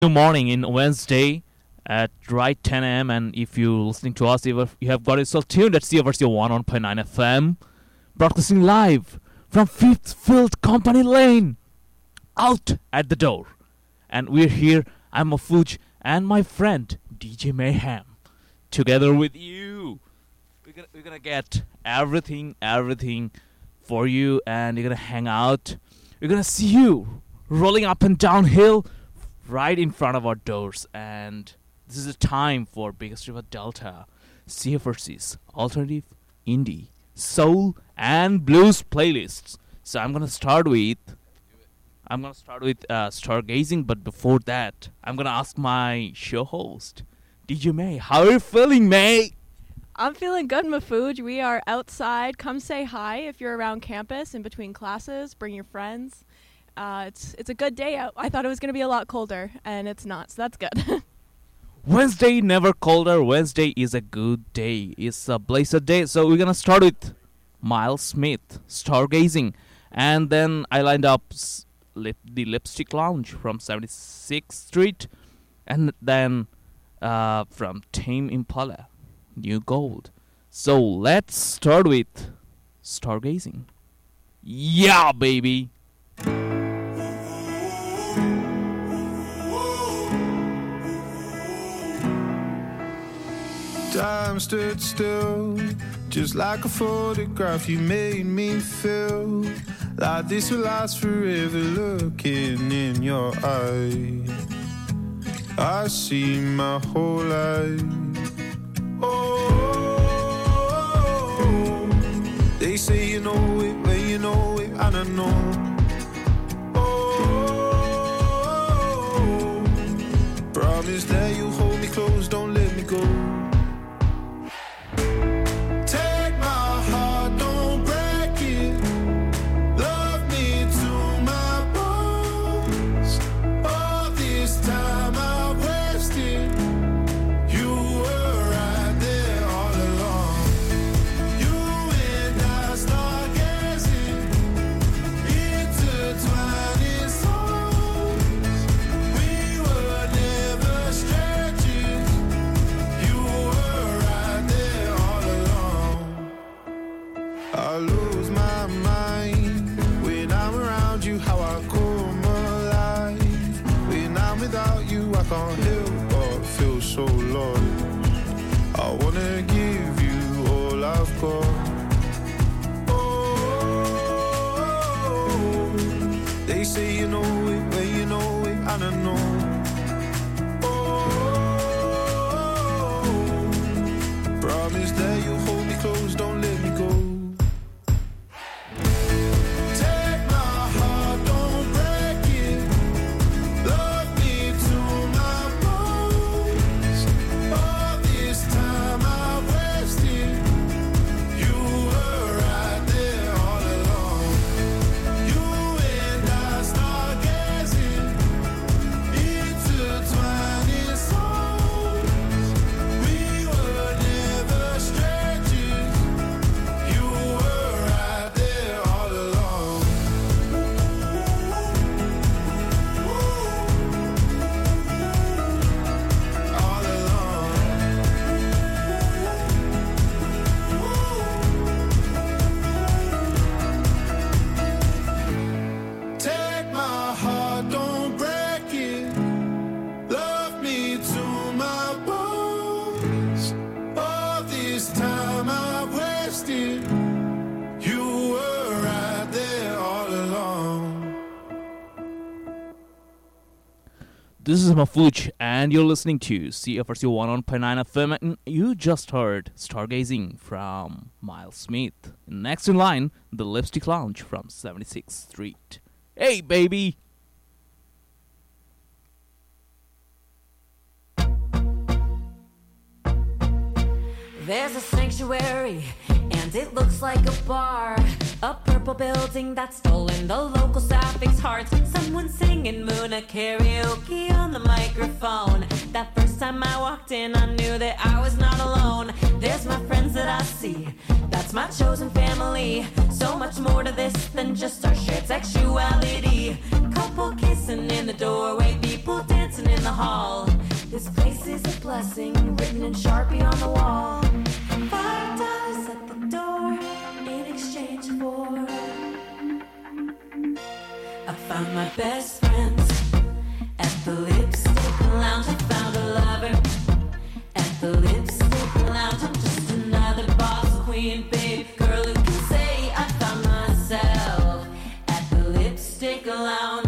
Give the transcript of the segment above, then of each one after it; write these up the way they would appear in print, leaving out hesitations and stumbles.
New morning in Wednesday at right 10 a.m. And if you're listening to us, you have got yourself tuned at CFRC 101.9 FM, broadcasting live from Fifth Field Company Lane, out at the door. And we're here, I'm Mafuj and my friend DJ Mayhem, together with you. We're gonna get everything for you, and you're gonna hang out. We're gonna see you rolling up and down hill right in front of our doors, and this is a time for Biggest River Delta CFRC's alternative, indie, soul, and blues playlists. So I'm gonna start with stargazing, but before that, I'm gonna ask my show host, DJ May. How are you feeling, May? I'm feeling good, Mafuj. We are outside. Come say hi if you're around campus in between classes. Bring your friends. It's a good day out. I thought it was going to be a lot colder, and it's not, so that's good. Wednesday, never colder. Wednesday is a good day. It's a blessed day. So we're going to start with Miles Smith, Stargazing. And then I lined up the Lipstick Lounge from 76th Street. And then from Tame Impala, New Gold. So let's start with Stargazing. Yeah, baby. Time stood still, just like a photograph. You made me feel like this will last forever. Looking in your eyes, I see my whole life. Oh, they say you know it, but you know it, and I know. Oh, promise that you'll hold me close, don't let me go. Can't help but feel so lost. I wanna give you all I've got. Oh, they say you know it, but you know it, and I know. Oh, promise that you'll hold me close, don't let me go. This is Mafuj, and you're listening to CFRC 101.9 FM, and you just heard Stargazing from Miles Smith. Next in line, the Lipstick Lounge from 76th Street. Hey, baby! There's a sanctuary, and it looks like a bar. A purple building that's stolen the local Sapphics' hearts. Someone singing Muna karaoke on the microphone. That first time I walked in, I knew that I was not alone. There's my friends that I see, that's my chosen family. So much more to this than just our shared sexuality. Couple kissing in the doorway, people dancing in in the hall. This place is a blessing, written in Sharpie on the wall. $5 at the door in exchange for. I found my best friends at the Lipstick Lounge. I found a lover at the Lipstick Lounge. I'm just another boss queen, babe, girl who can say I found myself at the Lipstick Lounge.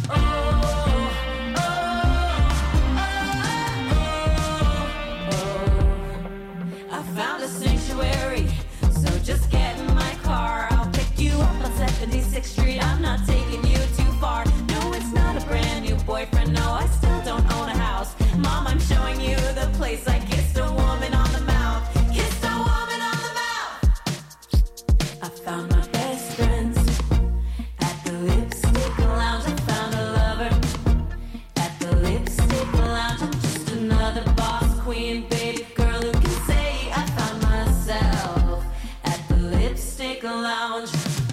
Found a sanctuary, so just get in my car. I'll pick you up on 76th Street. I'm not taking you too far. No, it's not a brand new boyfriend. No, I still don't own a house. Mom, I'm showing you the place. I kissed a woman on the mouth. Kissed a woman on the mouth. I found my best friends at the Lipstick Lounge. I found a lover at the Lipstick Lounge. I'm just another boss queen, baby girl who can say at the Lipstick Lounge.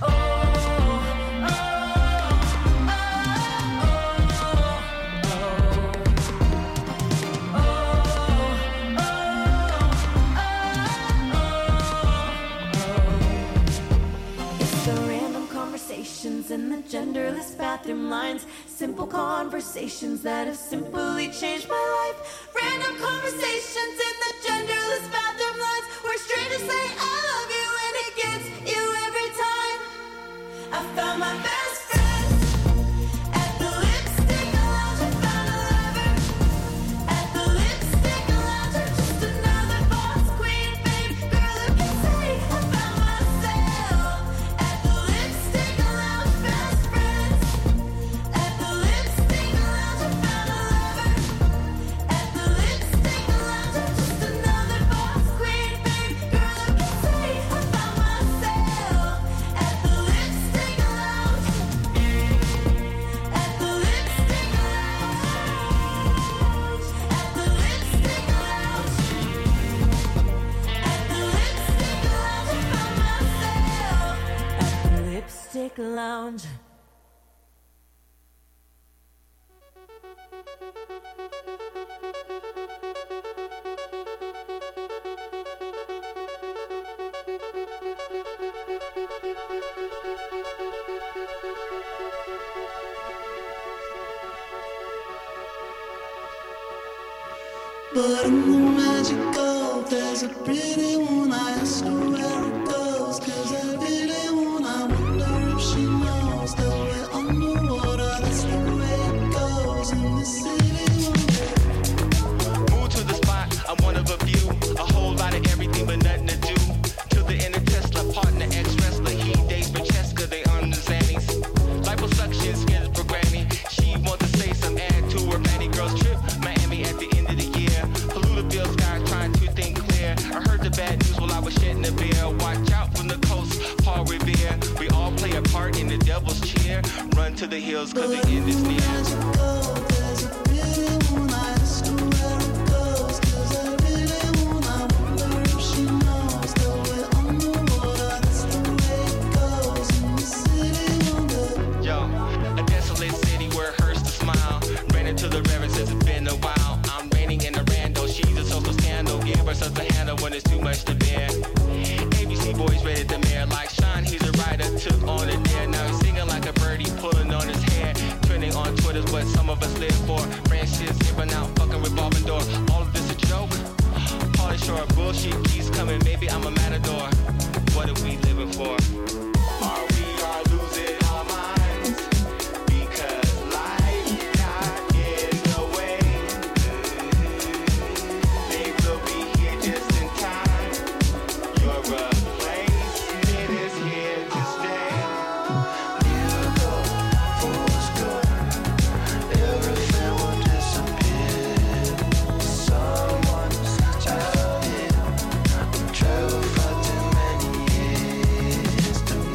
It's the random conversations in the genderless bathroom lines. Simple conversations that have simply changed my life. Random conversations in the genderless bathroom lines where strangers say I love you and it gets you every time. I found my best friends at the Lipstick Lounge. I found a lover at the Lipstick Lounge. I'm just another boss queen, babe, girl who can say I found myself at the Lipstick Lounge. Best friends at the Lipstick Lounge. I found a lover at the Lipstick Lounge. I'm just another boss queen, babe, girl who can say I found myself at the Lipstick Lounge. At the Lipstick Lounge. At the Lipstick Lounge. At the Lipstick Lounge. I found myself at the Lipstick Lounge. But in the magical, there's a pretty one. I ask her where it goes, 'cause I really wanna wonder if she knows that we're underwater. That's the way it goes in the city one day. Move to the spot, I'm one of a few. A whole lot of everything but nothing to do. To the inner Tesla, partner, ex-wrestler. He dates Francesca, they on the Xannies. Liposuction, skins for granny. She wants to say some add to her Fanny Girls trip. Miami at the end of the year. Polluted sky trying to think clear. I heard the bad news while I was shedding a beer. Watch out from the coast, Paul Revere. We all play a part in the devil's cheer. Run to the hills 'cause the end is near. Magical, there's a pretty one. I ask her where it goes, 'cause I really wanna wonder if she knows that we're underwater. That's the way it goes in the city one day. Yo, a desolate city where it hurts to smile. Ran into the reverend since it's been a while. I'm raining in a rando, she's a social scandal. Give her such a handle when it's too much to bear. ABC boys rated the mayor like Sean, he's a writer, took on it there. Now he's singing like a birdie, pulling on his hair. Trending on Twitter's what some of us live for. Friendships giving out, fucking revolving door. All of this a joke? Pauly Shore, bullshit keeps coming, maybe I'm a matador. What are we living for? Are we all losing our minds? Because life got in the way. They will be here just in time. Your replacement is here to stay. You go, fools go. Everything will disappear. Someone's out here. Travel for too many years to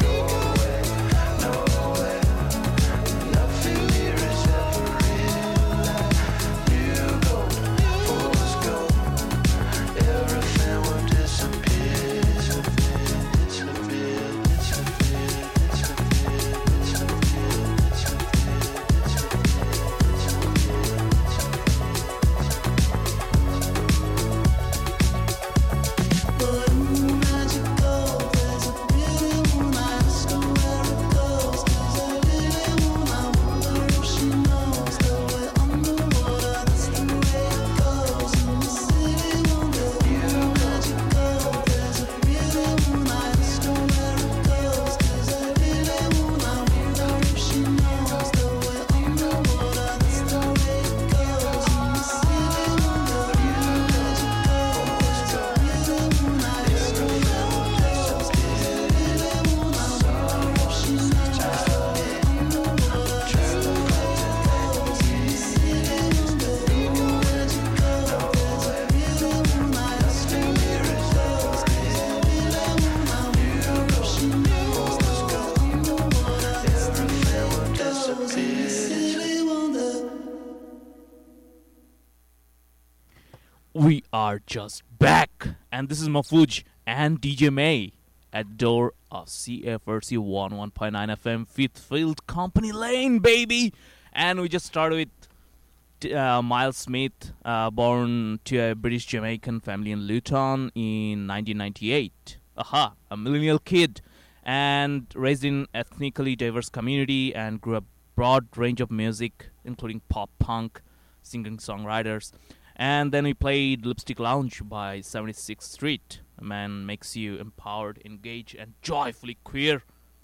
We are just back, and this is Mafuj and DJ May at the door of CFRC 101.9 FM, Fifth Field Company Lane, baby. And we just started with Miles Smith, born to a British Jamaican family in Luton in 1998. Aha, a millennial kid, and raised in ethnically diverse community and grew up broad range of music, including pop, punk, singing-songwriters. And then we played Lipstick Lounge by 76th Street. A man makes you empowered, engaged, and joyfully queer.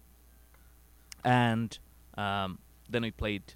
And then we played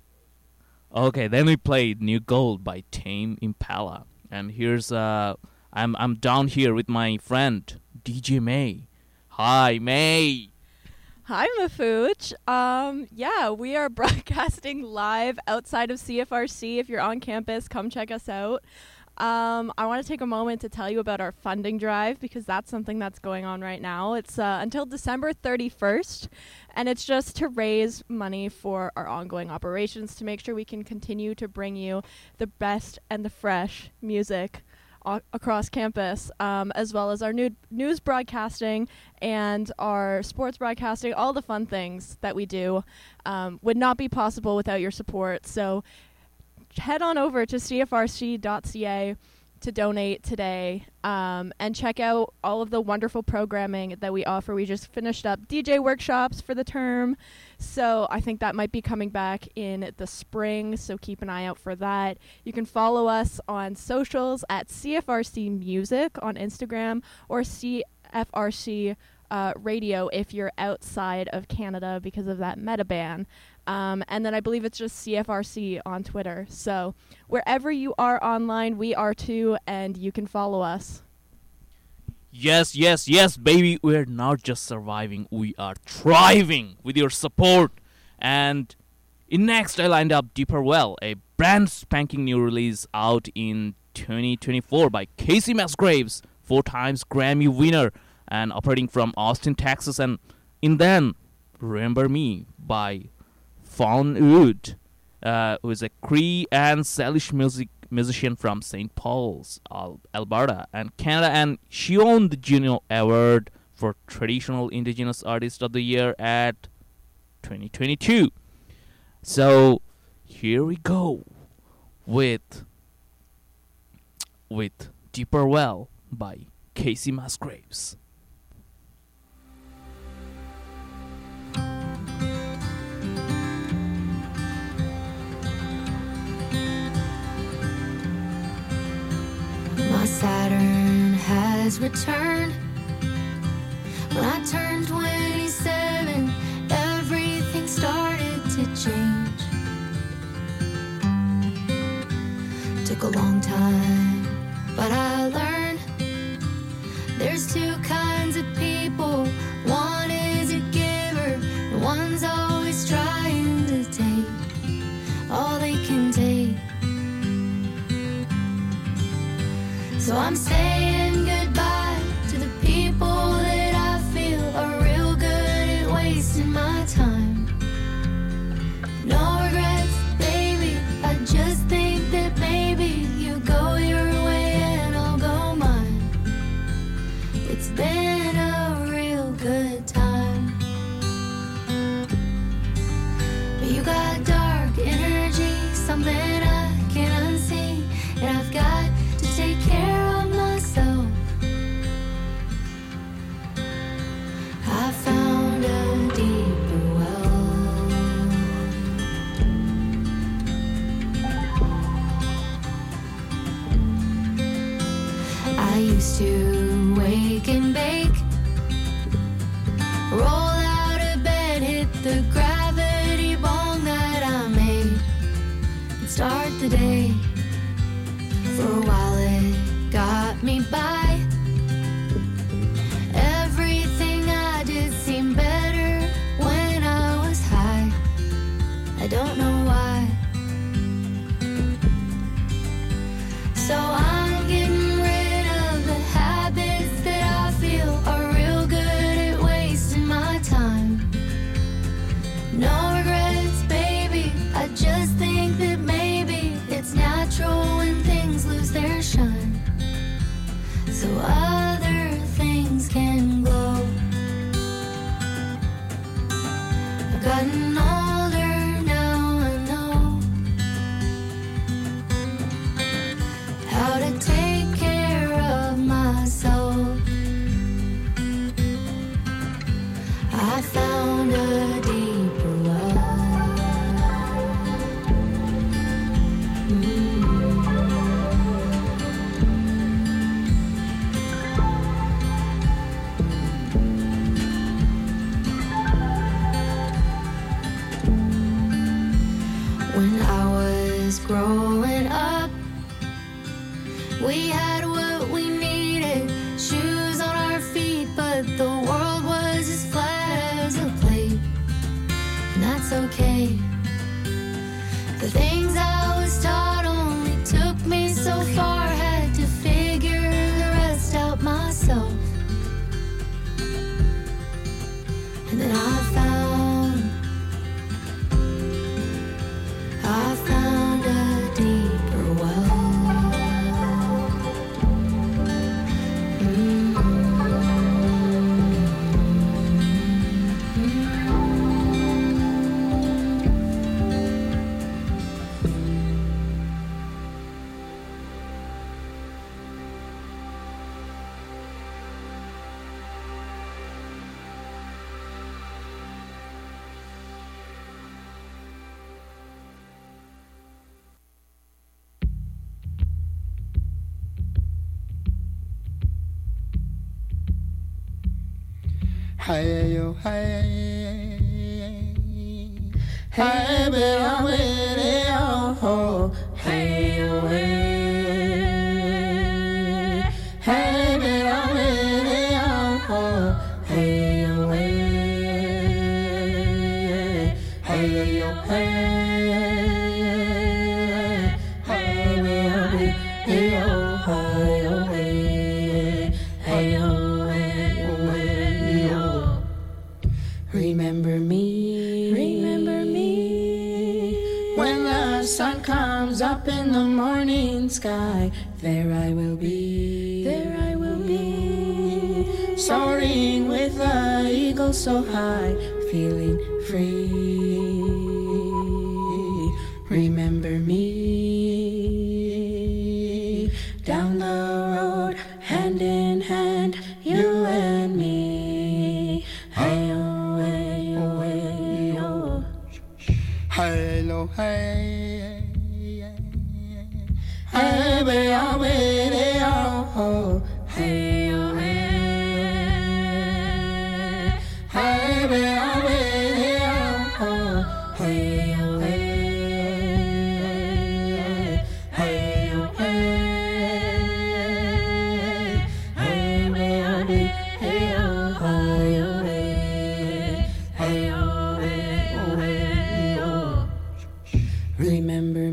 New Gold by Tame Impala. And here's I'm down here with my friend DJ May. Hi, May. Hi, Mafuj. Yeah, we are broadcasting live outside of CFRC. If you're on campus, come check us out. I want to take a moment to tell you about our funding drive because that's something that's going on right now. It's until December 31st, and it's just to raise money for our ongoing operations to make sure we can continue to bring you the best and the fresh music across campus, as well as our news broadcasting and our sports broadcasting. All the fun things that we do would not be possible without your support. So head on over to cfrc.ca to donate today, and check out all of the wonderful programming that we offer. We just finished up DJ workshops for the term, so I think that might be coming back in the spring, so keep an eye out for that. You can follow us on socials at CFRC Music on Instagram or CFRC Radio if you're outside of Canada because of that meta ban. And then I believe it's just CFRC on Twitter. So wherever you are online, we are too, and you can follow us. Yes, baby. We're not just surviving, we are thriving with your support. And in next, I lined up Deeper Well, a brand spanking new release out in 2024 by Casey Musgraves, 4 times Grammy winner and operating from Austin, Texas. And in then, Remember Me by Fawn Wood, who is a Cree and Salish musician from St. Paul's, Alberta, and Canada, and she won the Juno Award for Traditional Indigenous Artist of the Year at 2022. So here we go with Deeper Well by Casey Musgraves. My Saturn has returned. When I turned 27, everything started to change. Took a long time, but I learned there's 2 kinds of people. One is a giver, and one's always trying to take all they can take. So I'm saying goodbye to the people that I feel are real good at wasting my time. No regrets, baby, I just think that maybe you go your way and I'll go mine. It's been a real good time. But you got dark energy, something I can't unsee, and I've got to take care of myself. I found a deeper well. I used to wake and bake, roll out of bed, hit the gravity bong that I made, and start the day. For a while it got me by. Everything I did seemed better when I was high. I don't know why. So I'm getting rid of the habit so other things can glow. I've gotten older now, I know how to take care of myself. I found a deeper love. When I was growing up, we had what we needed, shoes on our feet, but the world was as flat as a plate, and that's okay. The things I was taught only took me so far, had to figure the rest out myself. And then I found a deeper well. Hey yo, hey, hey, baby, I'm with it, oh, hey yo, hey, hey, baby, I'm with it, oh, hey yo, hey, hey yo, hey, hey, baby, I'm with it, oh, hey yo, remember me, when the sun comes up in the morning sky, there I will be, soaring with the eagle so high, feeling free. Remember me, down the road, hand in hand, you and me. Hello, hey, hey, baby, I'm with it, oh, hey, oh, hey, hey, baby, I'm with it, oh, hey, oh, hey, hey, oh, hey, hey, baby, I'm with it, oh, hey, oh, remember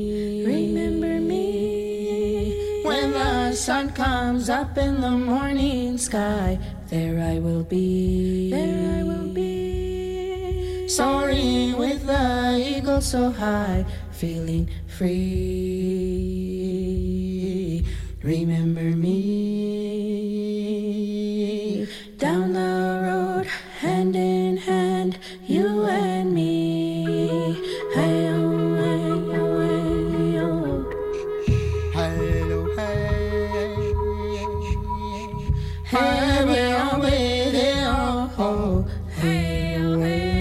me, when the sun comes up in the morning sky, there I will be, soaring with the eagle so high, feeling free. Remember me, down the road, hand in hand, you and me. Hey, oh, hey, oh, hello, hey, hey, baby, I'm with it, oh, hey, oh,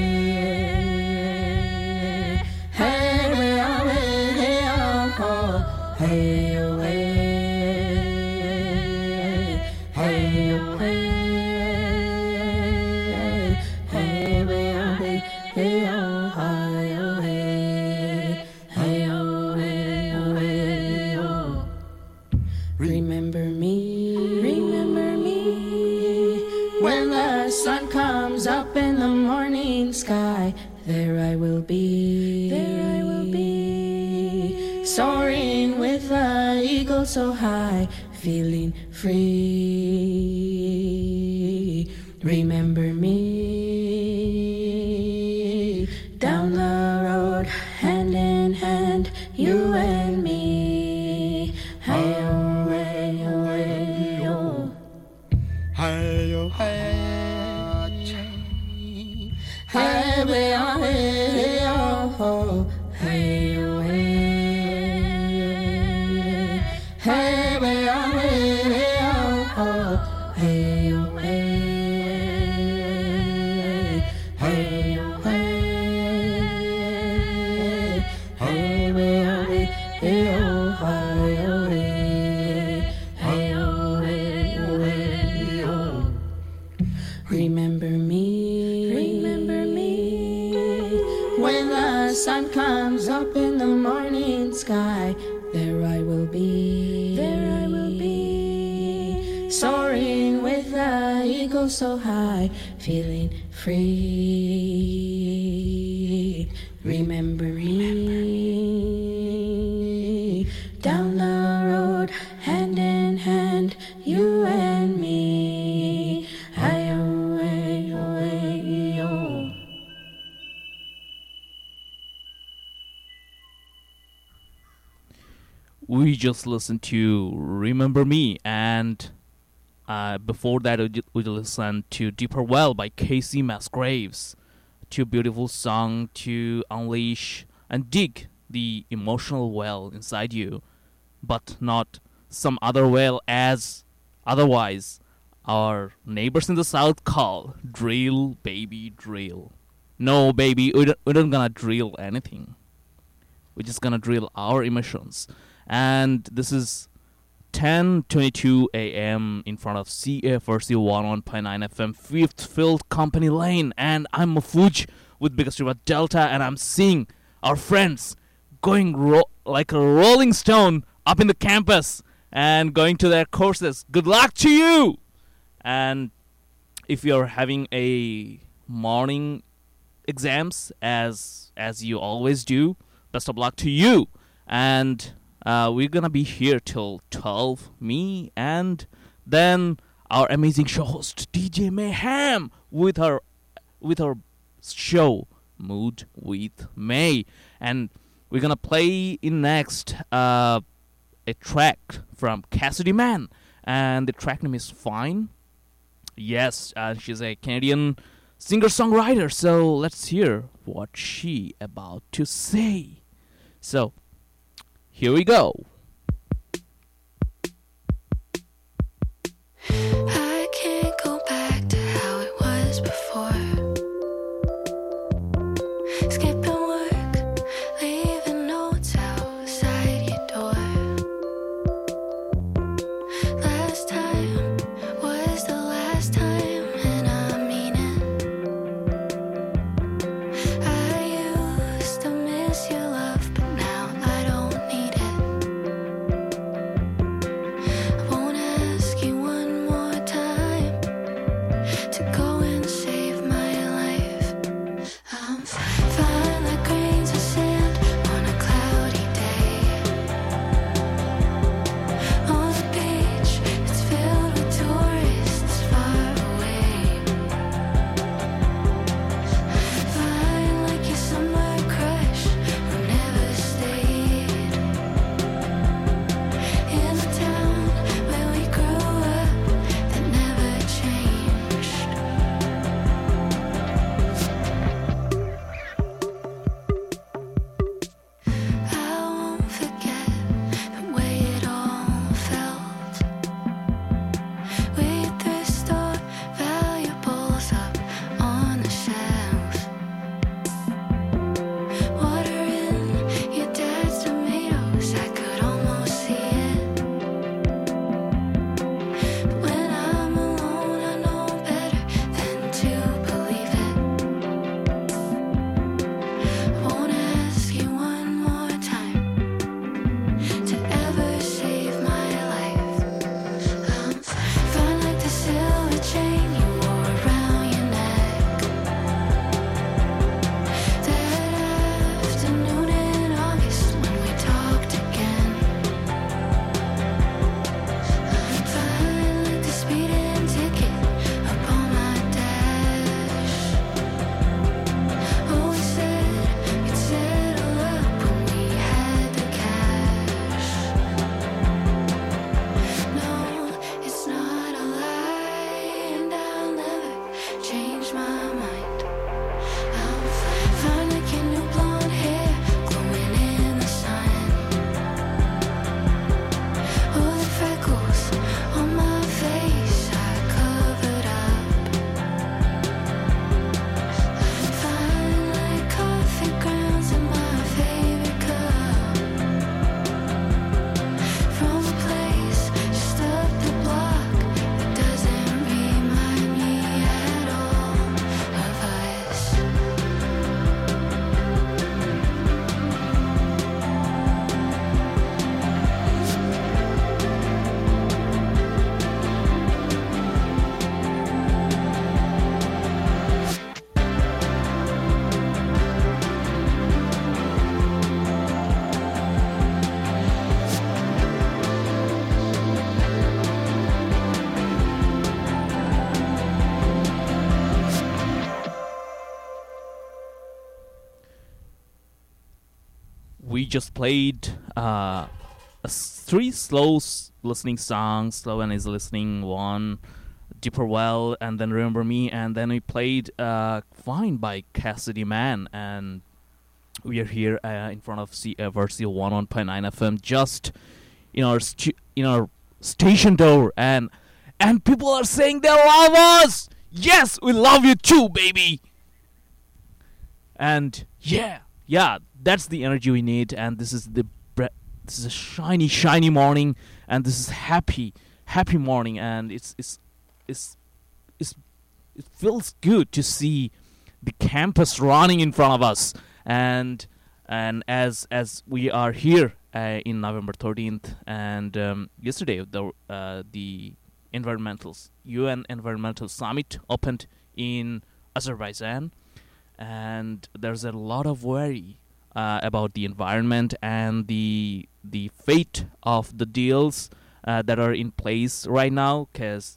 hey, baby, I'm with it, oh, hey, oh, hey, oh, hey, baby, I'm with it, oh, remember me, when the sun comes up in the morning sky, there I will be, soaring with the eagle so high, feeling free. Remember me, down the road, hand in hand, you and me. Hey, oh, hey, oh, hey, oh. so high, feeling free. Remember me. Down the road, hand in hand, you and me. Away, away, oh. We just listened to Remember Me, and before that we listened to Deeper Well by Casey Musgraves. Two beautiful songs to unleash and dig the emotional well inside you, but not some other well as otherwise our neighbors in the south call drill, baby, drill. No, baby, we're not gonna drill anything. We're just gonna drill our emotions. And this is 10:22 a.m. in front of CFRC 101.9 FM, 5th Field Company Lane, and I'm Mafuj with Biggest River Delta, and I'm seeing our friends going like a rolling stone up in the campus and going to their courses. Good luck to you! And if you're having a morning exams, as you always do, best of luck to you. And we're gonna be here till 12, me and then our amazing show host DJ Mayhem with our show Mood with May, and we're gonna play in next a track from Cassidy Mann, and the track name is Fine. Yes, she's a Canadian singer-songwriter, so let's hear what she about to say. So here we go. I can't go back to how it was before. Skipping work, leaving notes outside your door. Last time was the last time, and I mean it. I used to miss your love, but now I don't need it. just played three listening songs. Slow and Easy Listening, one, Deeper Well, and then Remember Me, and then we played Fine by Cassidy Man, and we are here in front of Versio 101.9 FM, just in our station door, and people are saying they love us. Yes, we love you too, baby. And yeah, that's the energy we need. And this is a shiny morning, and this is happy morning, and it feels good to see the campus running in front of us. And as we are here in November 13th, and yesterday the UN Environmental Summit opened in Azerbaijan, and there's a lot of worry about the environment and the fate of the deals that are in place right now, because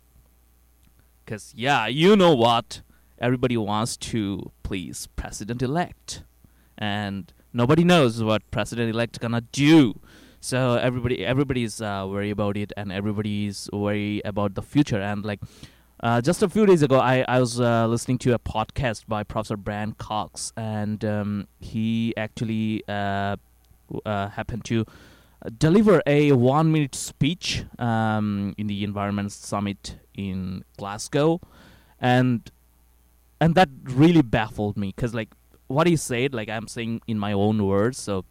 yeah, you know what, everybody wants to please President-elect, and nobody knows what President-elect gonna do. So everybody's worried about it, and everybody's worried about the future. And like just a few days ago, I was listening to a podcast by Professor Brian Cox, and he actually happened to deliver a 1-minute speech in the Environment Summit in Glasgow, and that really baffled me, because like what he said, like I'm saying in my own words, so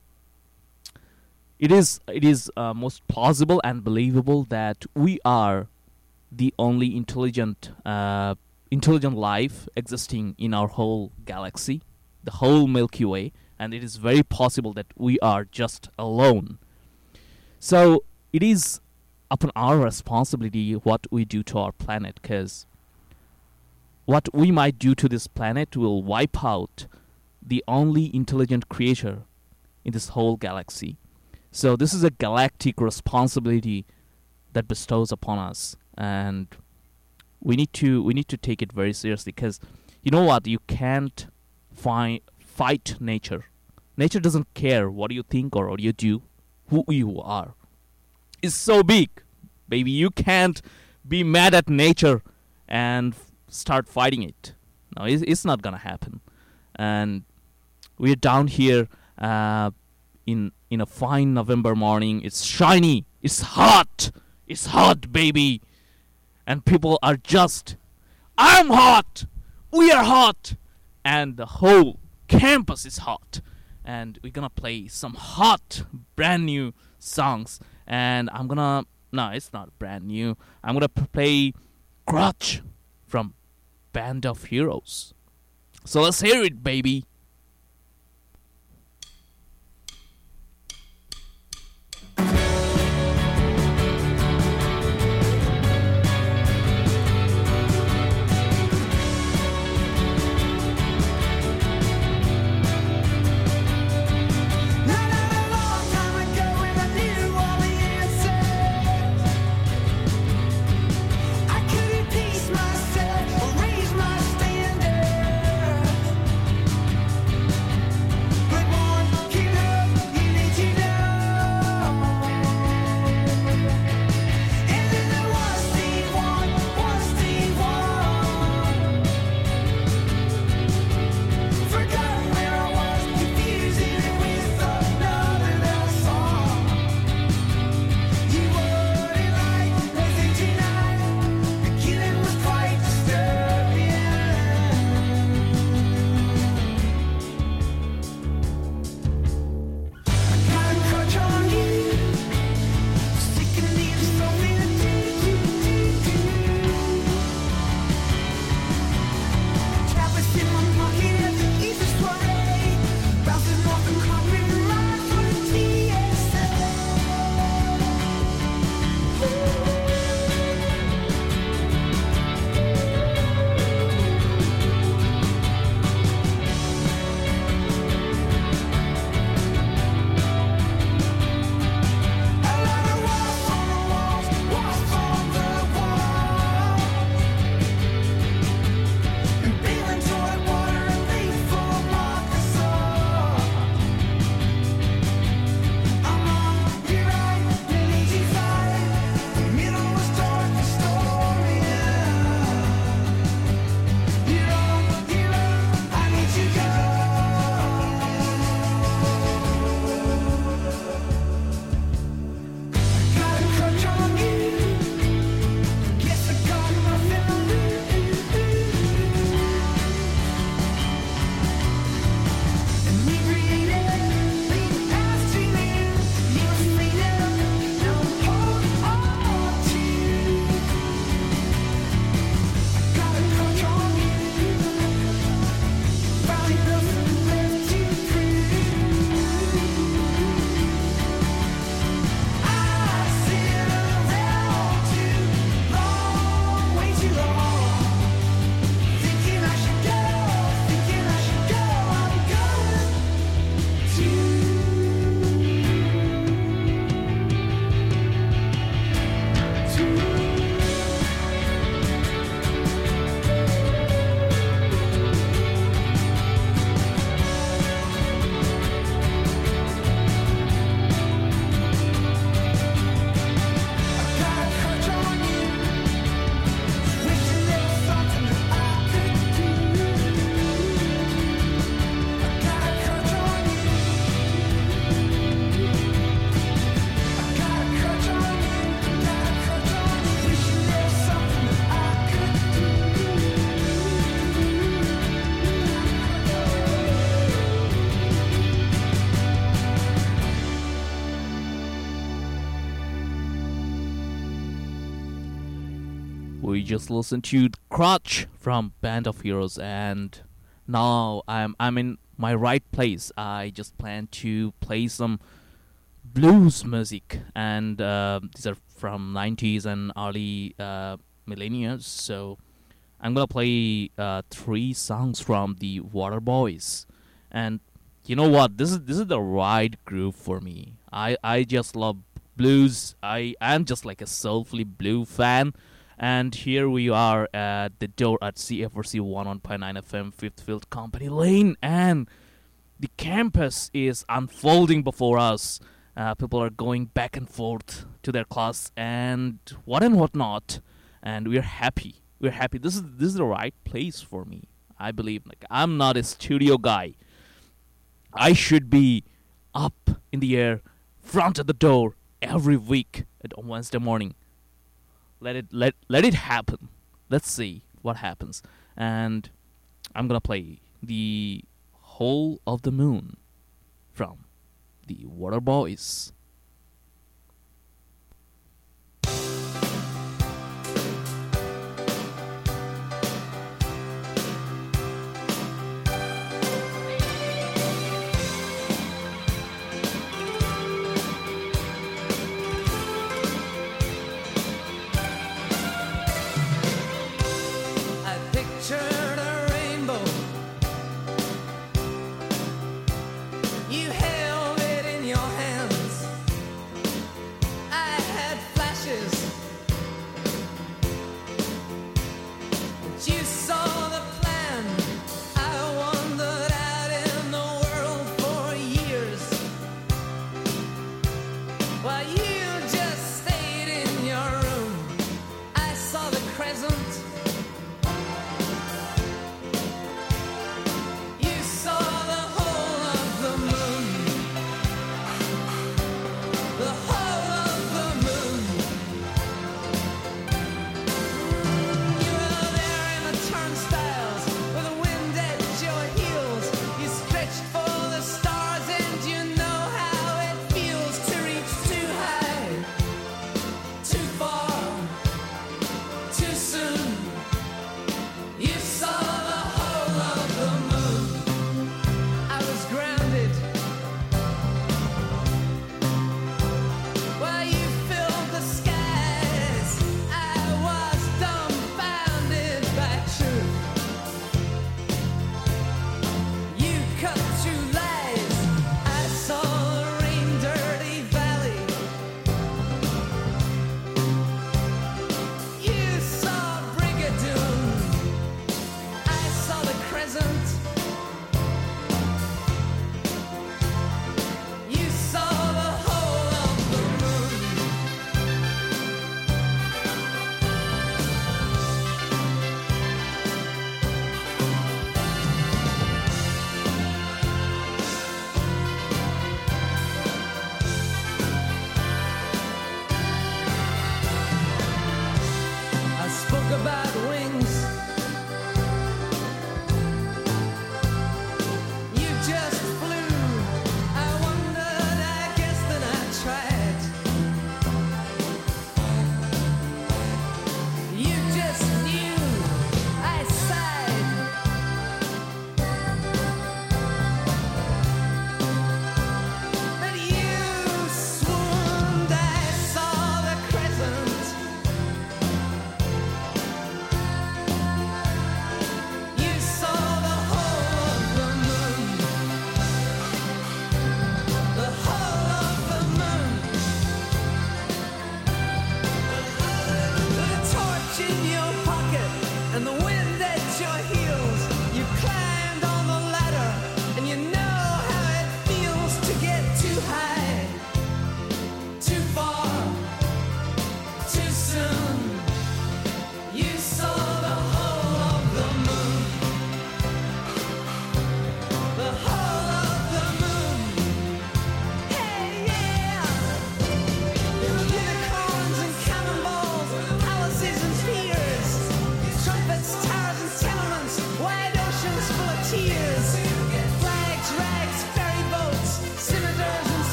it is most plausible and believable that we are the only intelligent life existing in our whole galaxy, the whole Milky Way, and it is very possible that we are just alone. So it is upon our responsibility what we do to our planet, because what we might do to this planet will wipe out the only intelligent creature in this whole galaxy. So this is a galactic responsibility that bestows upon us, and we need to take it very seriously, because you know what, you can't fight nature. Nature doesn't care what you think or what you do, who you are. It's so big, baby. You can't be mad at nature and start fighting it. No, it's not gonna happen. And we're down here in a fine November morning. It's shiny. It's hot. It's hot, baby. And people are just, I'm hot. We are hot. And the whole campus is hot. And we're gonna play some hot, brand new songs. And no, it's not brand new. I'm gonna play Crutch from Band of Heroes. So let's hear it, baby. Myself, or raise my standard. We just listened to Crutch from Band of Heroes, and now I'm in my right place. I just plan to play some blues music, and these are from 90s and early millennia. So I'm gonna play 3 songs from the Waterboys, and you know what? This is the right groove for me. I just love blues. I'm just like a soulfully blue fan. And here we are at the door at CFRC 101.9 FM, Fifth Field Company Lane, and the campus is unfolding before us. People are going back and forth to their class and whatnot, and we're happy. We're happy. This is the right place for me. I believe. Like, I'm not a studio guy. I should be up in the air, front at the door every week at Wednesday morning. Let it happen. Let's see what happens. And I'm gonna play the Hole of the Moon from the Waterboys. You held it in your hands.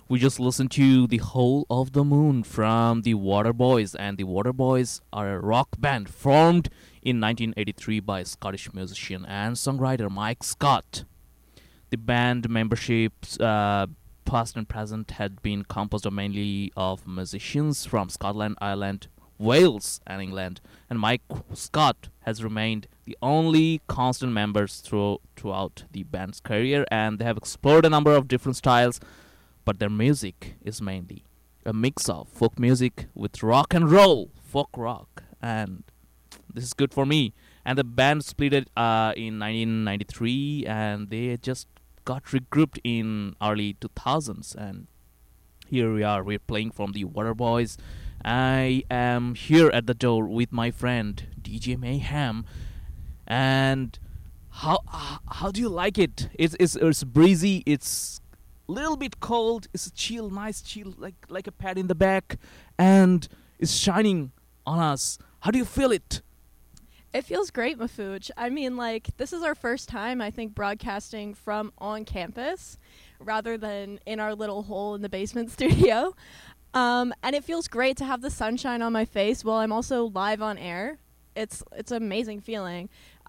We just listened to The Hole of the Moon from the Waterboys, and the Waterboys are a rock band formed in 1983 by Scottish musician and songwriter Mike Scott. The band memberships, past and present, had been composed of mainly of musicians from Scotland, Ireland, Wales, and England, and Mike Scott has remained the only constant members throughout the band's career, and they have explored a number of different styles, but their music is mainly a mix of folk music with rock and roll, folk rock, and this is good for me. And the band split it in 1993, and they just got regrouped in early 2000s, and here we are. We're playing from the Waterboys. I am here at the door with my friend DJ Mayhem, and how do you like it? It's breezy. It's a little bit cold. It's a chill, nice chill, like a pat in the back, and it's shining on us. How do you feel it? It feels great, Mafuj. I mean, like, this is our first time, I think, broadcasting from on campus rather than in our little hole in the basement studio. And it feels great to have the sunshine on my face while I'm also live on air. It's an amazing feeling.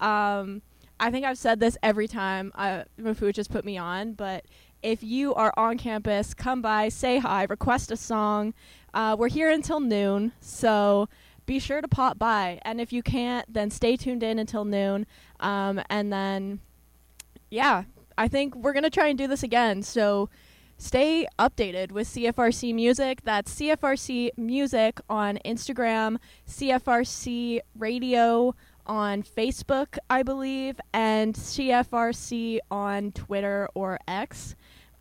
I think I've said this every time Mafuj has put me on, but if you are on campus, come by, say hi, request a song. We're here until noon, so be sure to pop by. And if you can't, then stay tuned in until noon. And then, yeah, I think we're going to try and do this again. So stay updated with CFRC Music. That's CFRC Music on Instagram, CFRC Radio on Facebook, I believe, and CFRC on Twitter or X.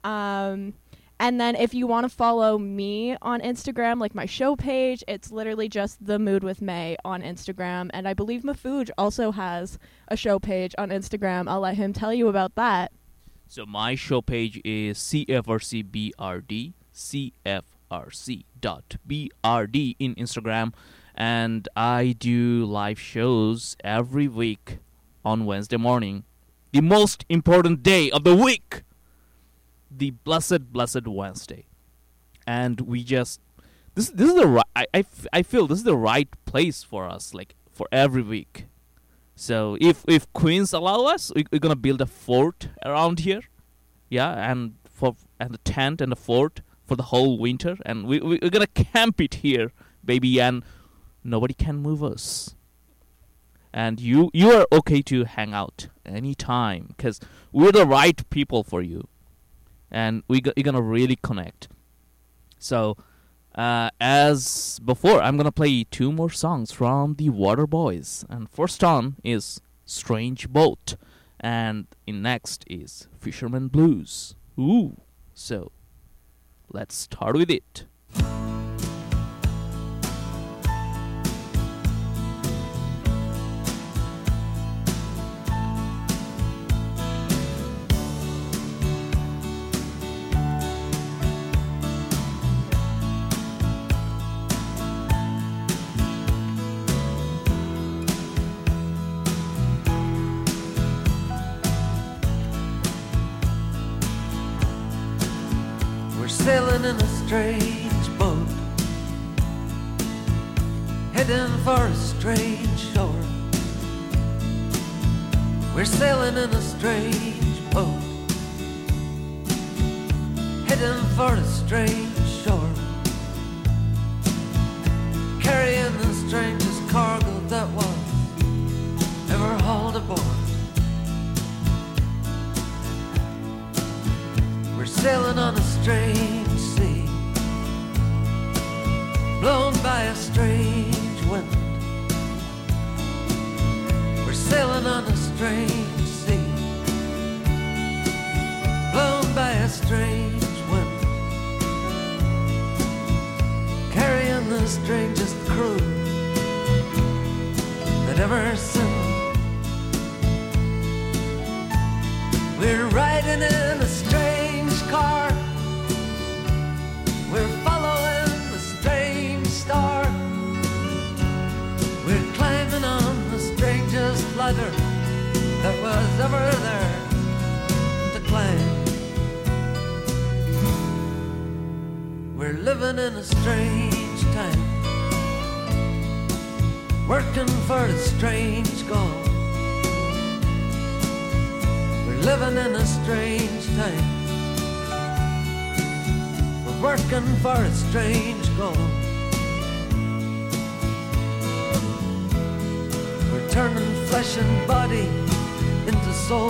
And then if you want to follow me on Instagram, like my show page, it's literally just The Mood with May on Instagram. And I believe Mafuj also has a show page on Instagram. I'll let him tell you about that. So my show page is CFRCBRD, CFRC.BRD in Instagram. And I do live shows every week on Wednesday morning. The most important day of the week. The blessed Wednesday. And we just... This is the right... I feel this is the right place for us, like, for every week. So if Queens allow us, we're gonna build a fort around here, yeah, and the tent and the fort for the whole winter, and we're gonna camp it here, baby, and nobody can move us. And you are okay to hang out anytime, because we're the right people for you, and you're gonna really connect. So, as before, I'm gonna play 2 more songs from the Waterboys, and first on is Strange Boat, and in next is Fisherman Blues. Ooh, so let's start with it. Sailing in a strange boat, heading for a strange shore. We're sailing in a strange boat, heading for a strange shore, carrying the strangest cargo that was ever hauled aboard. We're sailing on a strange sea, blown by a strange wind. We're sailing on a strange sea, blown by a strange wind, carrying the strangest crew that ever sinned. We're riding in a strange car, we're following the strange star, we're climbing on the strangest ladder that was ever there to climb. We're living in a strange time, working for a strange goal. We're living in a strange time, we're working for a strange goal. We're turning flesh and body into soul.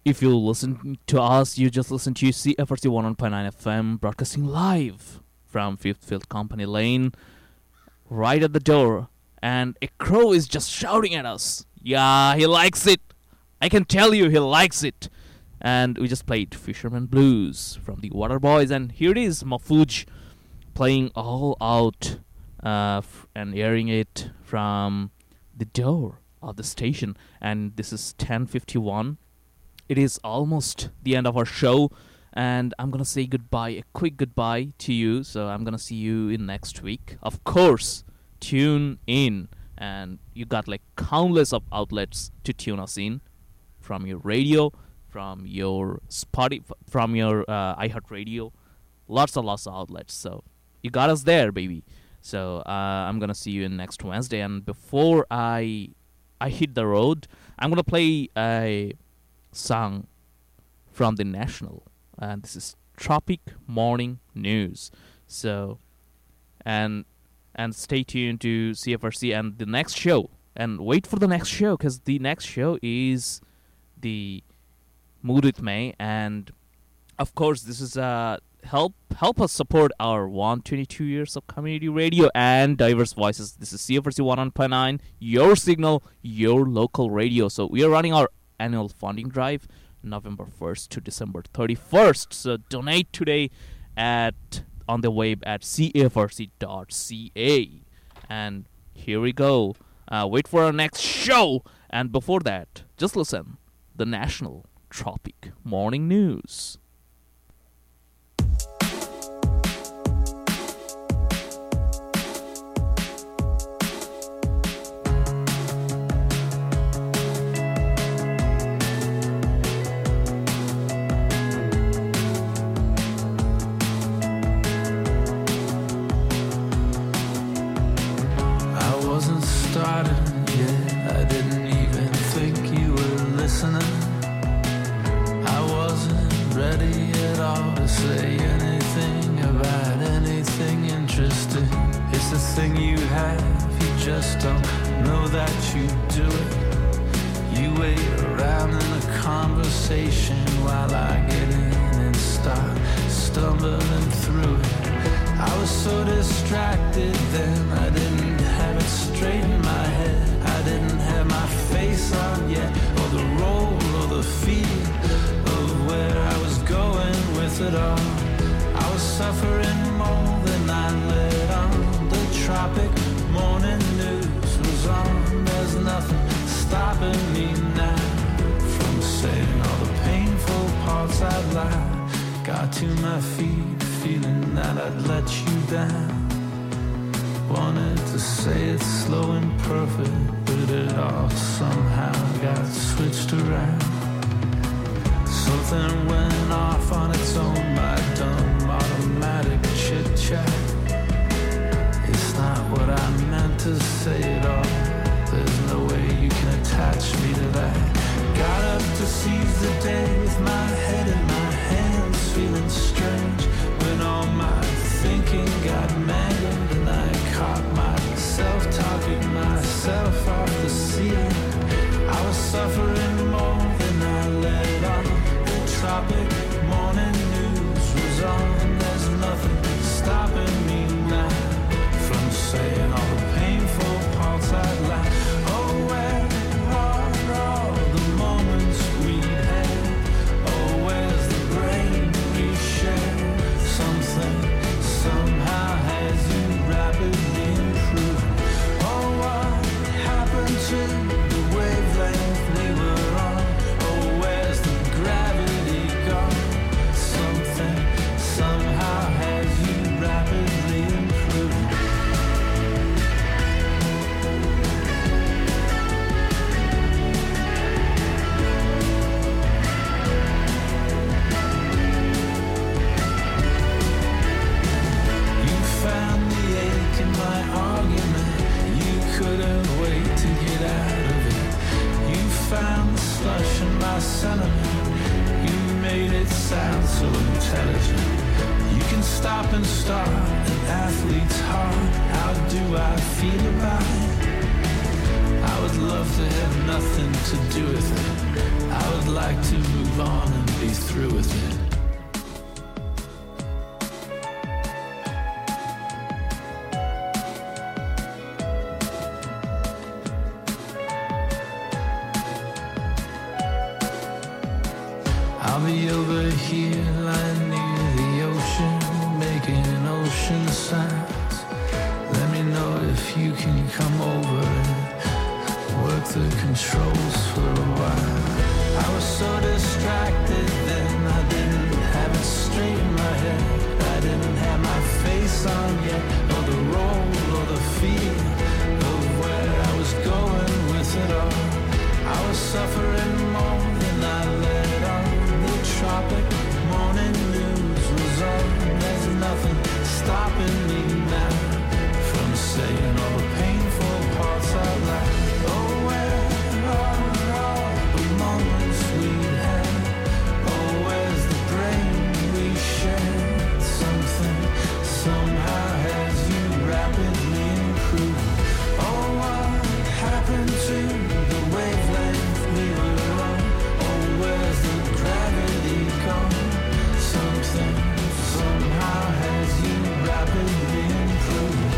If you listen to us, you just listen to CFRC 101.9 FM, broadcasting live from Fifth Field Company Lane, right at the door. And a crow is just shouting at us. Yeah, he likes it. I can tell you he likes it. And we just played Fisherman Blues from the Waterboys. And here it is, Mafuj playing All Out and airing it from the door of the station. And this is 10:51. It is almost the end of our show, and I'm going to say goodbye, a quick goodbye to you. So I'm going to see you in next week. Of course, tune in, and you got like countless of outlets to tune us in, from your radio, from your Spotify, from your iHeartRadio, lots of outlets. So you got us there, baby. So I'm going to see you in next Wednesday. And before I hit the road, I'm going to play a song from the National, and this is Tropic Morning News. So and stay tuned to CFRC and the next show, and wait for the next show, because the next show is the Mood with May. And of course, this is help us support our 122 years of community radio and diverse voices. This is CFRC 101.9, your signal, your local radio. So we are running our annual funding drive, November 1st to December 31st. So donate today on the web at cfrc.ca. And here we go. Wait for our next show. And before that, just listen. The National Tropic Morning News. While I get in and start stumbling through it. I was so distracted then, I didn't have it straight in my head. I didn't have my face on yet, or the role or the feel of where I was going with it all. I was suffering more than I let on. The tropic morning news was on. There's nothing stopping me now from saying all the painful parts I'd lied. Got to my feet, feeling that I'd let you down. Wanted to say it slow and perfect, but it all somehow got switched around. Something went off on its own, my dumb automatic chit-chat. It's not what I meant to say at all. There's no way you can attach me to that. Got up to seize the day with my head in my hands, feeling strange when all my thinking got mangled, and I caught myself talking myself off the ceiling. I was suffering more than I let on. The tropic morning news was on. There's nothing stopping me now from saying all the painful parts I'd like. Oh, where are all the moments we had? Oh, where's the brain we share? Something somehow has you rapidly improving. Oh, what happened to the wavelength we were on? Oh, where's the gravity gone? Something somehow has you rapidly improving. Couldn't wait to get out of it. You found the slush in my sentiment. You made it sound so intelligent. You can stop and start an athlete's heart. How do I feel about it? I I would love to have nothing to do with it. I would like to move on and be through with it. I'll be over here lying near the ocean, making ocean sounds. Let me know if you can come over and work the controls for a while. I was so distracted then, I didn't have it straight in my head. I didn't have my face on yet, or the role or the feel of where I was going with it all. I was suffering more than I let on. The tropic morning news was on. There's nothing stopping me now from saying all the painful parts out loud. Oh, where are all the moments we had? Oh, where's the brain we shared? Something somehow has you rapidly improved. Oh, what happened to the wavelength we were on? Oh, where's the gravity gone? Something somehow has you rapidly improved.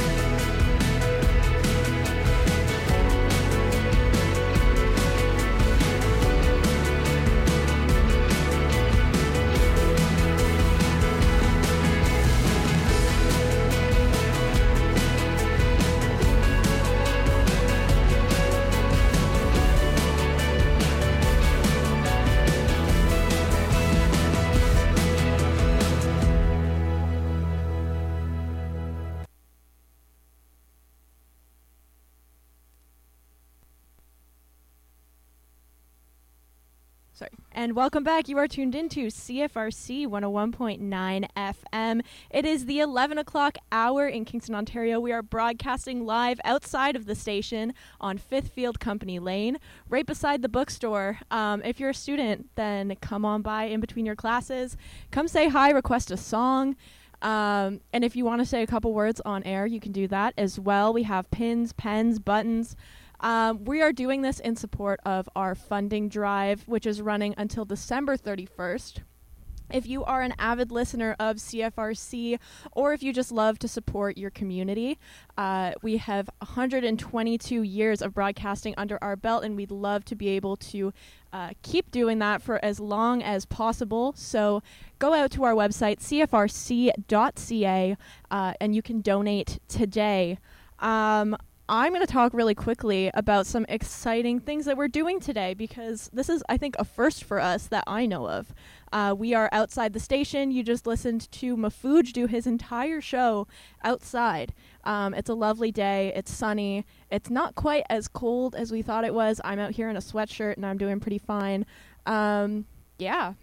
Sorry. And welcome back. You are tuned into CFRC 101.9 FM. It is the 11 o'clock hour in Kingston, Ontario. We are broadcasting live outside of the station on Fifth Field Company Lane, right beside the bookstore. If you're a student, then come on by in between your classes. Come say hi, request a song. And if you want to say a couple words on air, you can do that as well. We have pins, pens, buttons. We are doing this in support of our funding drive, which is running until December 31st. If you are an avid listener of CFRC, or if you just love to support your community, we have 122 years of broadcasting under our belt, and we'd love to be able to keep doing that for as long as possible. So go out to our website, cfrc.ca, and you can donate today. I'm going to talk really quickly about some exciting things that we're doing today, because this is, I think, a first for us that I know of. We are outside the station. You just listened to Mafuj do his entire show outside. It's a lovely day. It's sunny. It's not quite as cold as we thought it was. I'm out here in a sweatshirt, and I'm doing pretty fine. Yeah.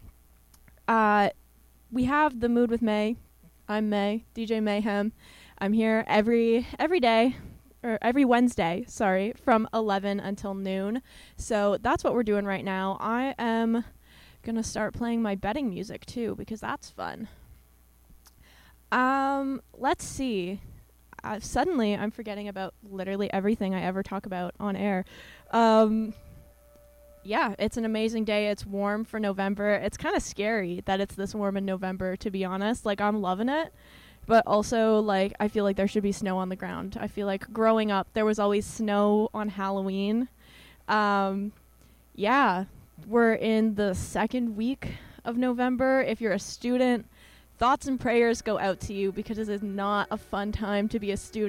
We have The Mood with May. I'm May, DJ Mayhem. I'm here every day. Or every Wednesday, from 11 until noon. So that's what we're doing right now. I am going to start playing my betting music, too, because that's fun. Let's see. Suddenly, I'm forgetting about literally everything I ever talk about on air. Yeah, it's an amazing day. It's warm for November. It's kind of scary that it's this warm in November, to be honest. Like, I'm loving it. But also, like, I feel like there should be snow on the ground. I feel like growing up, there was always snow on Halloween. Yeah, we're in the second week of November. If you're a student, thoughts and prayers go out to you, because it is not a fun time to be a student.